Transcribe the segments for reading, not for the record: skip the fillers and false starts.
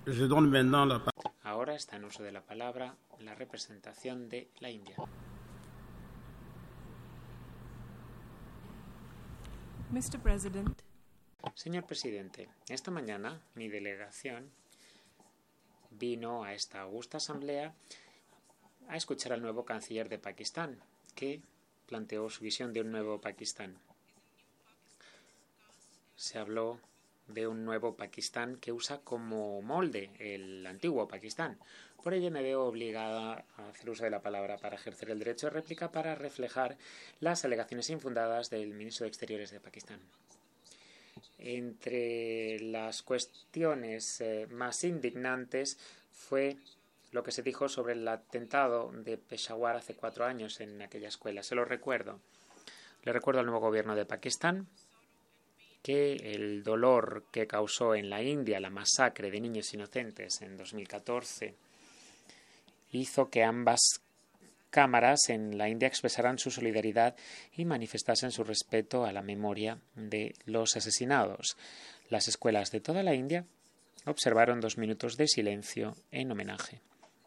Je donne maintenant la parole. Ahora está en uso de la palabra la representación de la India. Mr. President, Señor presidente, esta mañana mi delegación vino a esta augusta asamblea a escuchar al nuevo canciller de Pakistán, que planteó su visión de un nuevo Pakistán. Se habló de un nuevo Pakistán que usa como molde el antiguo Pakistán. Por ello me veo obligada a hacer uso de la palabra para ejercer el derecho de réplica para reflejar las alegaciones infundadas del ministro de Exteriores de Pakistán. Entre las cuestiones más indignantes fue lo que se dijo sobre el atentado de Peshawar hace 4 años en aquella escuela. Se lo recuerdo. Le recuerdo al nuevo gobierno de Pakistán que el dolor que causó en la India la masacre de niños inocentes en 2014 hizo que ambas cámaras en la India expresaran su solidaridad y manifestasen su respeto a la memoria de los asesinados. Las escuelas de toda la India observaron 2 minutos de silencio en homenaje.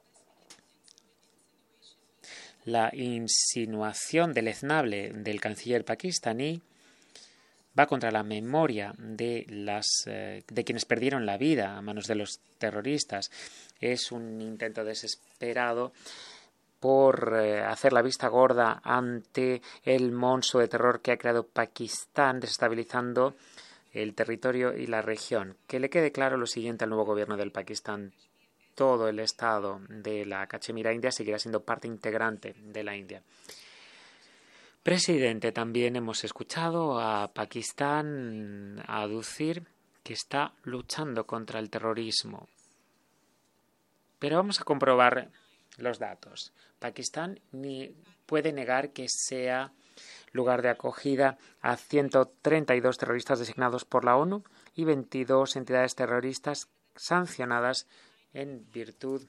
La insinuación deleznable del canciller pakistaní va contra la memoria de quienes perdieron la vida a manos de los terroristas. Es un intento desesperado por hacer la vista gorda ante el monstruo de terror que ha creado Pakistán, desestabilizando el territorio y la región. Que le quede claro lo siguiente al nuevo gobierno del Pakistán. Todo el estado de la Cachemira India seguirá siendo parte integrante de la India. Presidente, también hemos escuchado a Pakistán aducir que está luchando contra el terrorismo. Pero vamos a comprobar los datos. Pakistán ni puede negar que sea lugar de acogida a 132 terroristas designados por la ONU y 22 entidades terroristas sancionadas en virtud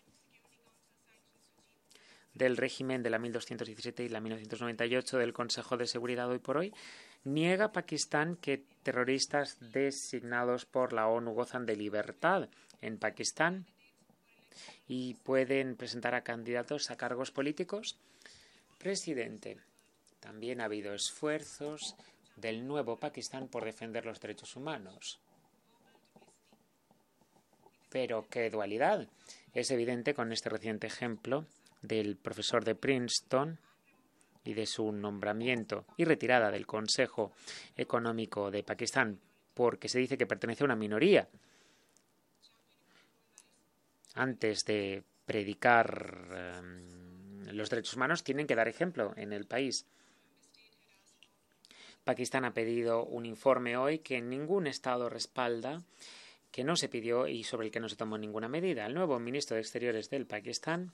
del régimen de la 1217 y la 1998 del Consejo de Seguridad. Hoy por hoy niega Pakistán que terroristas designados por la ONU gozan de libertad en Pakistán y pueden presentar a candidatos a cargos políticos. Presidente, también ha habido esfuerzos del nuevo Pakistán por defender los derechos humanos. Pero qué dualidad. Es evidente con este reciente ejemplo del profesor de Princeton y de su nombramiento y retirada del Consejo Económico de Pakistán, porque se dice que pertenece a una minoría. Antes de predicar los derechos humanos, tienen que dar ejemplo en el país. Pakistán ha pedido un informe hoy que ningún Estado respalda, que no se pidió y sobre el que no se tomó ninguna medida. El nuevo ministro de Exteriores del Pakistán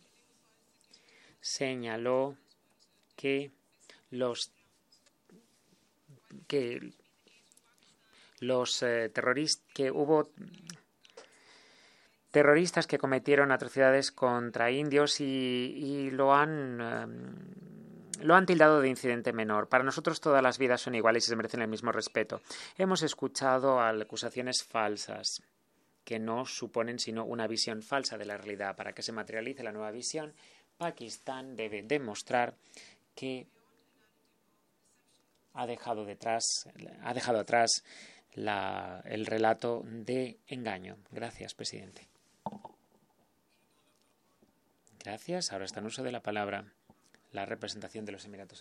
señaló que hubo terroristas que cometieron atrocidades contra indios y lo han tildado de incidente menor. Para nosotros todas las vidas son iguales y se merecen el mismo respeto. Hemos escuchado acusaciones falsas que no suponen sino una visión falsa de la realidad. Para que se materialice la nueva visión, Pakistán debe demostrar que ha dejado atrás el relato de engaño. Gracias, presidente. Gracias. Ahora está en uso de la palabra la representación de los Emiratos